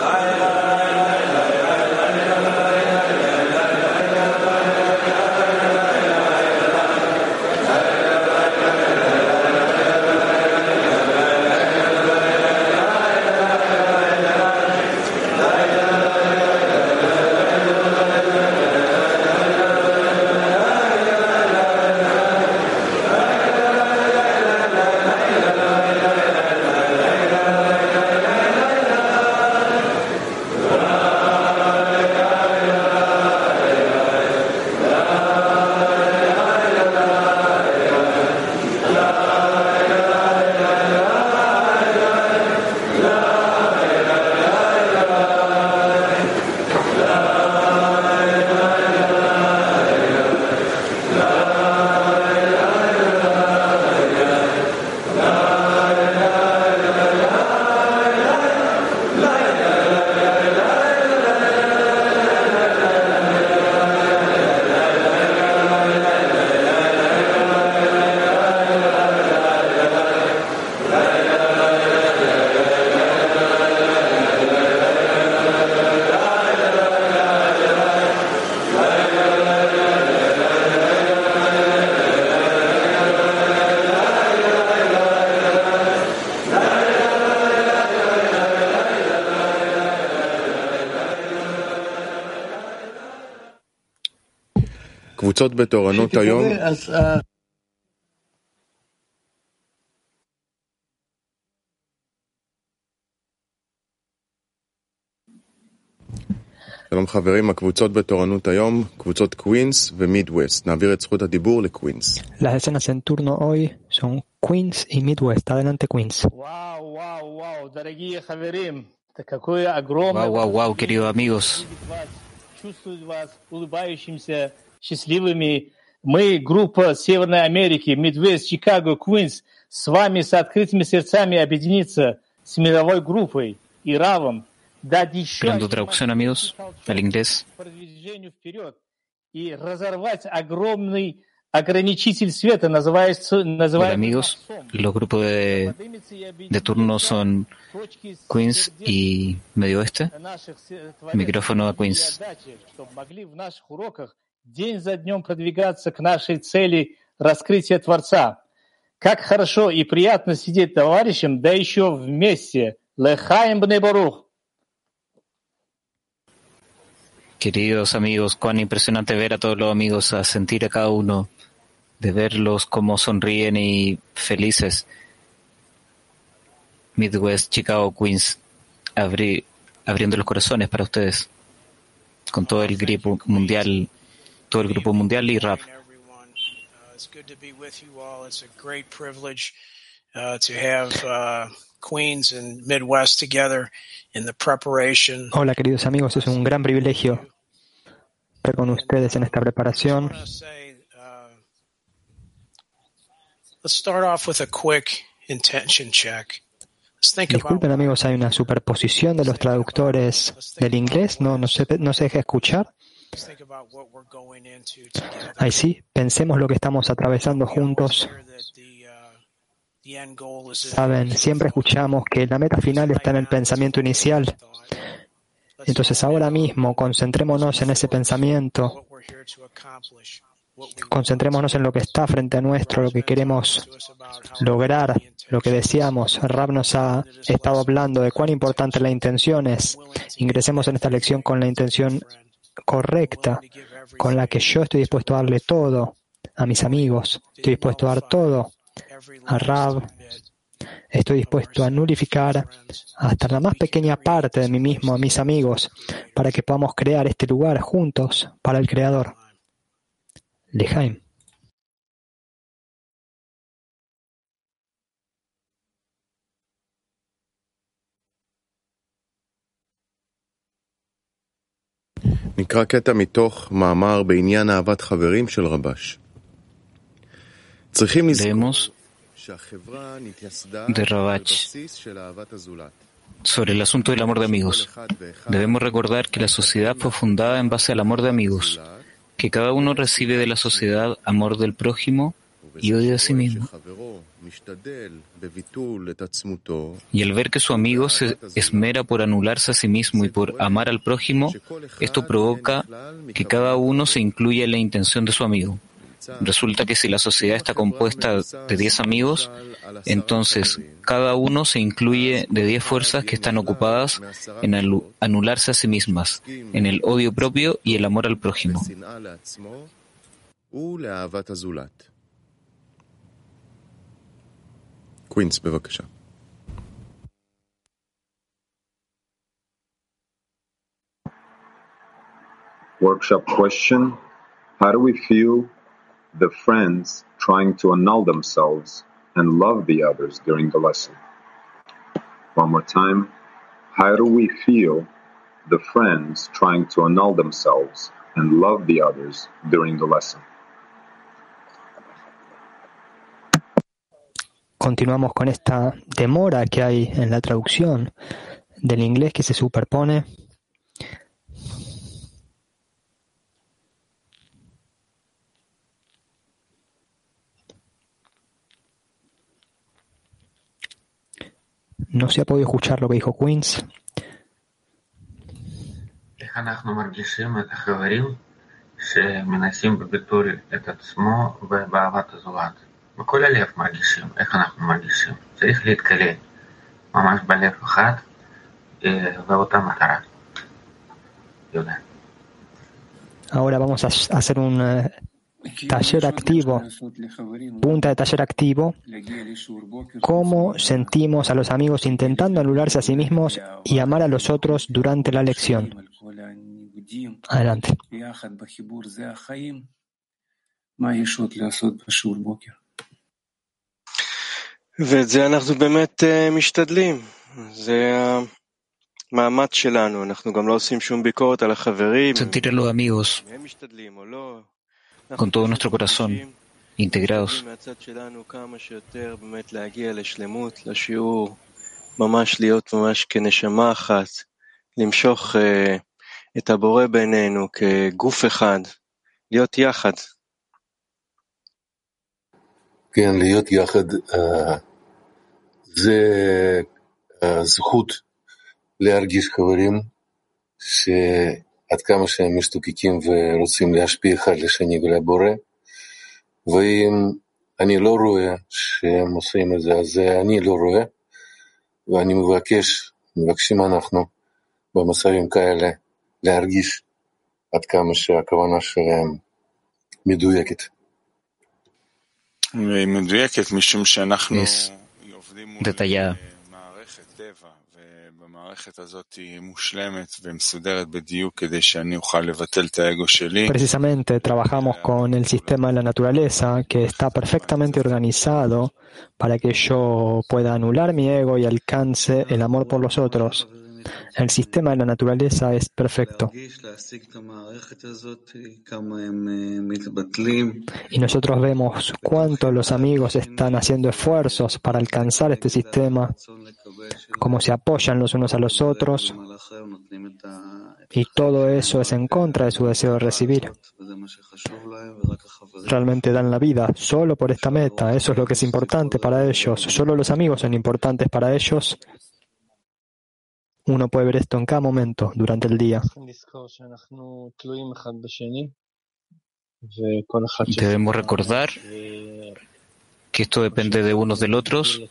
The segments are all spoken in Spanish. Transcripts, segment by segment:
קבוצות בתורנות היום. שלום חברים, הקבוצות בתורנות היום, קבוצות קווינס ומידווסט. נעביר את זכות הדיבור לקווינס. Las escenas en turno hoy son Queens y Midwest. Adelante, Queens. Wow, дорогие хаверим. Какое огромное... Wow, queridos amigos. Чувствую вас улыбающимся, счастливыми. Мы, группа Северной Америки, Midwest, Chicago, Queens, с вами с открытыми сердцами объединиться с мировой группой и равом. Esperando traducción, amigos, al inglés. И разорвать огромный ограничитель света, Hola amigos, los grupos de turno son Queens y Medio Oeste. Micrófono a Queens. День за днем продвигаться к нашей цели раскрытия Творца. Как хорошо и приятно сидеть товарищем, да еще вместе. Лехаим бней барух. Queridos amigos, cuán impresionante ver a todos los amigos, a sentir a cada uno, de verlos cómo sonríen y felices. Midwest, Chicago, Queens, abriendo los corazones para ustedes, con todo el grupo mundial y rap. It's good to be with you all. It's a great privilege to have Queens and Midwest together in the preparation. Hola queridos amigos, es un gran privilegio estar con ustedes en esta preparación. Let's start off with a quick intention check. Disculpen amigos, hay una superposición de los traductores del inglés, no se deja escuchar. Ahí sí, pensemos lo que estamos atravesando juntos. Saben, siempre escuchamos que la meta final está en el pensamiento inicial. Entonces ahora mismo concentrémonos en ese pensamiento. Concentrémonos en lo que está frente a nuestro, lo que queremos lograr, lo que deseamos. Rab nos ha estado hablando de cuán importante la intención es. Ingresemos en esta lección con la intención correcta, con la que yo estoy dispuesto a darle todo a mis amigos, estoy dispuesto a dar todo a Rab, estoy dispuesto a nulificar hasta la más pequeña parte de mí mismo a mis amigos para que podamos crear este lugar juntos para el Creador. Lejaim. נקרא קטע מתוך מאמר בעניין אהבת חברים של רבש. צריכים לזכור שהחברה נתייסדה על בסיס של אהבת הזולת. Sobre el asunto del amor de amigos, debemos recordar que la sociedad fue fundada en base al amor de amigos, que cada uno recibe de la sociedad amor del prójimo y odio a sí mismo. Y al ver que su amigo se esmera por anularse a sí mismo y por amar al prójimo, esto provoca que cada uno se incluya en la intención de su amigo. Resulta que si la sociedad está compuesta de 10 amigos, entonces cada uno se incluye de 10 fuerzas que están ocupadas en anularse a sí mismas, en el odio propio y el amor al prójimo. Queens, בבקשה. Workshop question: how do we feel the friends trying to annul themselves and love the others during the lesson? One more time. How do we feel the friends trying to annul themselves and love the others during the lesson? Continuamos con esta demora que hay en la traducción del inglés que se superpone. No se ha podido escuchar lo que dijo Queens. איך אנחנו מרגישים את החברים שמנסים בביטול את עצמו ובאהבת הזולת. בכל הלב מרגישים, איך אנחנו מרגישים. צריך להתקלל, ממש בלב אחד, ואותה מטרה. יהודה. Ahora vamos a hacer un taller activo, punta de taller activo, cómo sentimos a los amigos intentando anularse a sí mismos y amar a los otros durante la lección. Adelante. ואת זה אנחנו באמת משתדלים. זה המאמץ שלנו, אנחנו גם לא עושים שום ביקורת על החברים. Sentir a los amigos הם משתדלים או לא. con todo nuestro corazón, integrados. מהצד שלנו כמה שיותר באמת להגיע לשלמות, לשיעור, ממש להיות ממש כנשמה אחת, למשוך את הבורא בינינו כגוף אחד, להיות יחד. כן, להיות יחד זה זכות להרגיש חברים שעד כמה שהם משתוקקים ורוצים להשפיע אחד לשני ולבורא, ואם אני לא רואה שהם עושים את זה, אז אני לא רואה, ואני מבקשים אנחנו במצבים כאלה להרגיש עד כמה שהכוונה שלהם מדויקת. מדויקת משום שאנחנו עובדים מול מערכת טבע, ובמערכת הזאת היא מושלמת ומסודרת בדיוק כדי שאני אוכל לבטל את האגו שלי. Precisamente trabajamos con el sistema de la naturaleza que está perfectamente organizado para que yo pueda anular mi ego y alcance el amor por los otros. El sistema de la naturaleza es perfecto. Y nosotros vemos cuánto los amigos están haciendo esfuerzos para alcanzar este sistema, cómo se apoyan los unos a los otros, y todo eso es en contra de su deseo de recibir. Realmente dan la vida solo por esta meta, eso es lo que es importante para ellos, solo los amigos son importantes para ellos. Uno puede ver esto en cada momento durante el día. Debemos recordar que esto depende de unos del otros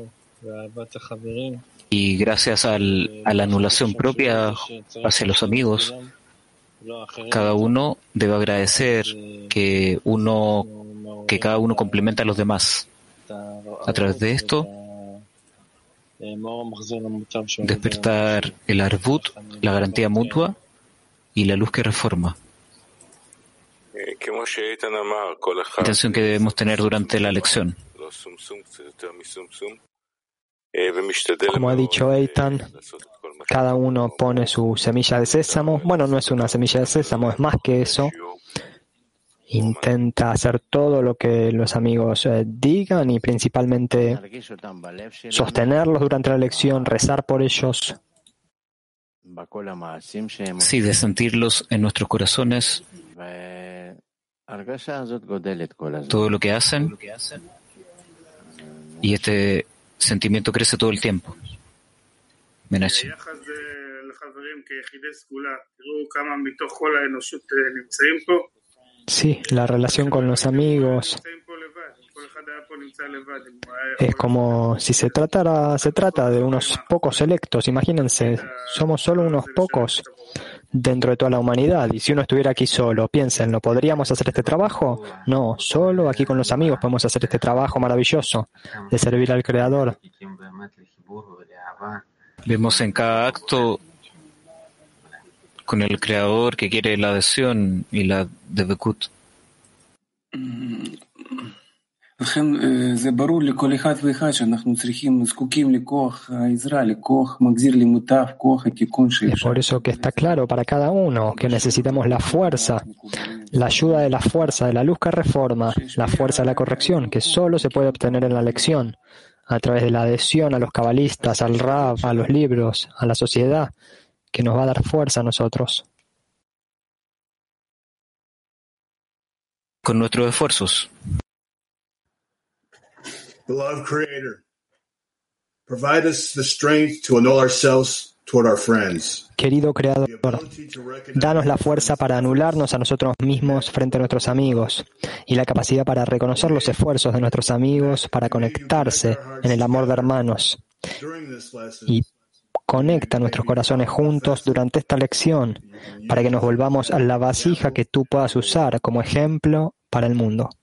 y gracias a la anulación propia hacia los amigos, cada uno debe agradecer que cada uno complementa a los demás. A través de esto, despertar el Arvut, la garantía mutua y la luz que reforma. Intención que debemos tener durante la lección. Como ha dicho Eitan, cada uno pone su semilla de sésamo. Bueno, no es una semilla de sésamo, es más que eso. Intenta hacer todo lo que los amigos digan y principalmente sostenerlos durante la lección, rezar por ellos. Sí, de sentirlos en nuestros corazones todo lo que hacen, y este sentimiento crece todo el tiempo. Menashe. Sí, la relación con los amigos es como si se trata de unos pocos selectos. Imagínense, somos solo unos pocos dentro de toda la humanidad. Y si uno estuviera aquí solo, piensen, ¿no podríamos hacer este trabajo? No, solo aquí con los amigos podemos hacer este trabajo maravilloso de servir al Creador. Vemos en cada acto con el Creador que quiere la adhesión y la devekut. Es por eso que está claro para cada uno que necesitamos la fuerza, la ayuda de la fuerza, de la luz que reforma, la fuerza de la corrección, que solo se puede obtener en la lección, a través de la adhesión a los cabalistas, al Rab, a los libros, a la sociedad, que nos va a dar fuerza a nosotros. Con nuestros esfuerzos. Beloved Creator, provide us the strength to annul ourselves toward our friends. Querido Creador, danos la fuerza para anularnos a nosotros mismos frente a nuestros amigos y la capacidad para reconocer los esfuerzos de nuestros amigos para conectarse en el amor de hermanos. Y conecta nuestros corazones juntos durante esta lección para que nos volvamos a la vasija que tú puedas usar como ejemplo para el mundo.